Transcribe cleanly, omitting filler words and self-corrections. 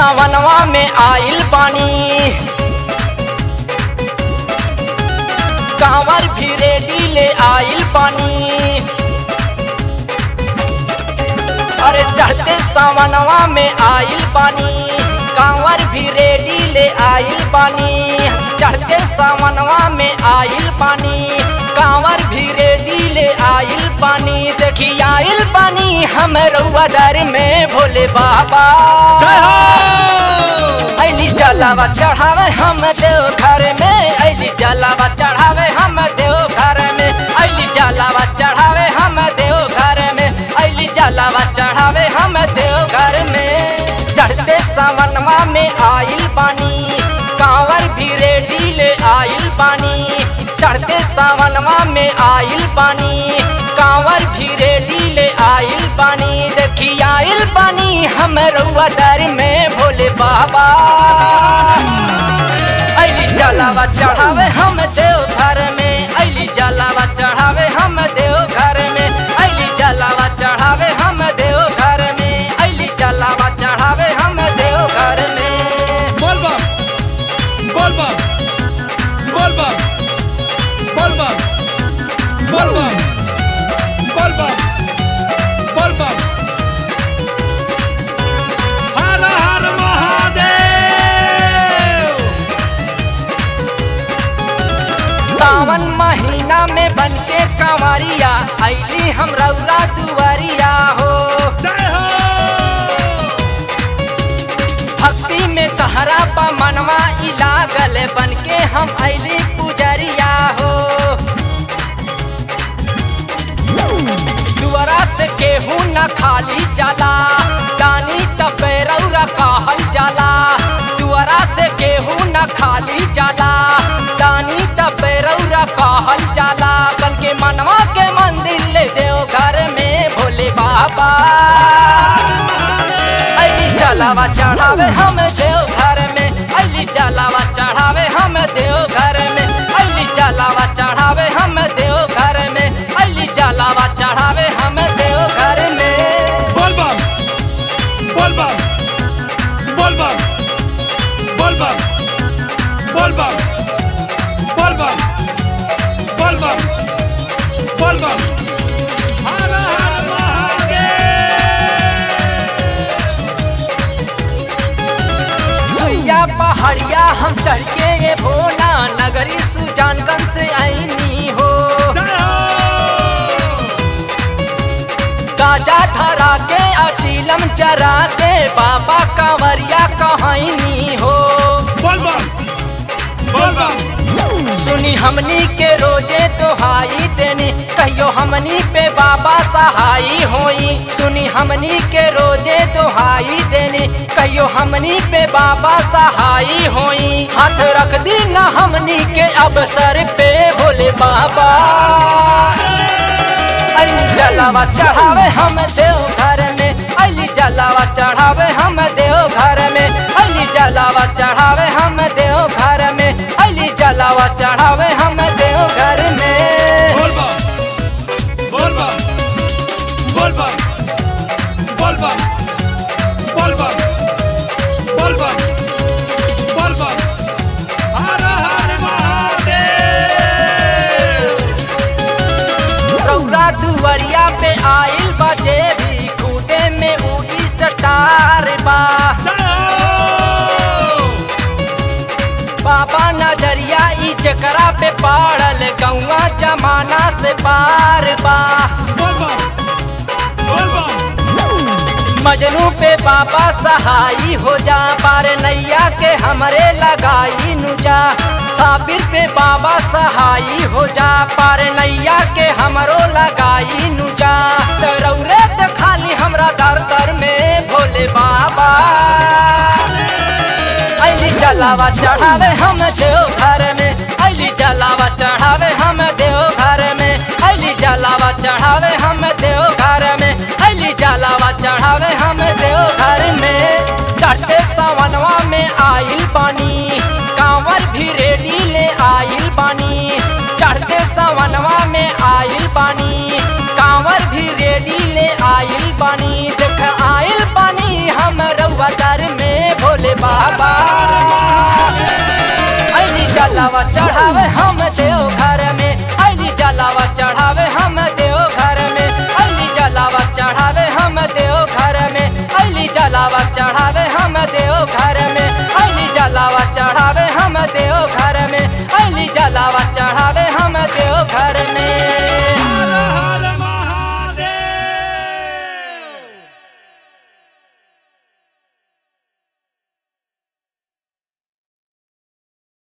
सावनवा में आइल पानी, कांवर भी रेडी ले आइल पानी। अरे चढ़ते सावनवा में आइल पानी, कांवर भी रेडी ले आइल पानी। चढ़ते सावनवा में आइल पानी, कांवर भी रेडी ले आइल पानी। देखी आइल पानी हम रउआ दर में भोले बाबा, अली जलावा चढ़ावे हम देव घर में, अली जलावा चढ़ावे हम देव घर में, अली जलावा चढ़ावे हम देव घर में, अली जलावा चढ़ावे हम देव घर में। चढ़ते सावनवा में आइल पानी, कांवर भी रेडी ले आइल पानी। चढ़ते सावनवा में आइल पानी, कांवर भी रेडी ले आइल पानी। देखी आइल पानी हम रउआ दर में भोले बाबा, अली जलावा चढ़ावे हम देव घर में, अली जलावा चढ़ावे हम देव घर में, अली जलावा चढ़ावे हम देव घर में, अली जलावा चढ़ावे हम देव घर में। बोल बम बोल बम बोल बम बोल बम बोल बम बोल बम बोल बम। हर हर महादेव। सावन महीना में बनके कंवरिया अइली हम रउरा दुआरिया हो। जय हो। भक्ति में तहरा पा मनवा लागल, बनके हम अइली पुजरिया हो। दुआरा से केहू न खाली जाला, दानी तबे रउरा कहल जाला। दुआरा से केहू न खाली जाला, दानी तबे रउरा कहल जाला। बल्कि मनवा के मंदिर ले देव घर में भोले बाबा, अली जलावा चढ़ावे हम देव घर में, अली जलावा चढ़ावे हम देव घर में, अली जलावा चढ़ावे हम देव घर में, अली जलावा चढ़ावे हम देव घर में। बोल बम बोल बम बोल बम बोल बम बोल बम बोल बम बोल बम बोल बम। हर हर महादेव। सुइया पहाड़िया हम चढ़ के ये भोला, नगरी सुजानगंज से आईनी हो। जय हो। गाजा धरा के अचीलम चरा के, बाबा कंवरिया कहनी हो। बोल बम बोल बम। सुनी हमनी के रोजे दोहाई देनी, कहियो हमनी पे बाबा सहाई होई। सुनी हमनी के रोजे दोहाई देनी, कहियो हमनी पे बाबा सहाई होई। हाथ रख दी ना हमनी के अवसर पे भोले बाबा, अली जलावा चढ़ावे हम देव घर में, अली जलावा चढ़ावे हम देव घर में, अली जलावा चढ़ावे हम देव घर में, अली जलावा चढ़ावे हम देव घर में। बोल बम बोल बम बोल बम बोल बम बोल बम बोल बम बोल बम। हर हर महादेव। रउरा दुआरिया पे आइल बजे भी, खूटे में उड़ी सटार बा। बाबा नजरिया ई चकरा पे पड़ल, गौवा जमाना से पार बा। बोल बम बोल बम। मजनू पे बाबा सहाई हो जा, पार नैया के हमरे लगाई नुजा। साबिर पे बाबा सहाई हो जा, पार नैया के हमरो लगाई नुजा। रउरे तो खाली हमरा दर दर में भोले बाबा, अली जलावा चढ़ावे हम देव घर में, अली जलावा चढ़ावे हम देव घर में, अली जलावा चढ़ावे हम देव घर में, अली जलावा चढ़ावे हम देव घर में। चढ़ते सावनवा में आइल पानी, कांवर भी रेडी ले आइल पानी। चढ़ते सावनवा में आइल पानी, कांवर भी रेडी ले आइल पानी। देख आइल पानी हम रउआ दर में भोले जलावा चढ़ावे हम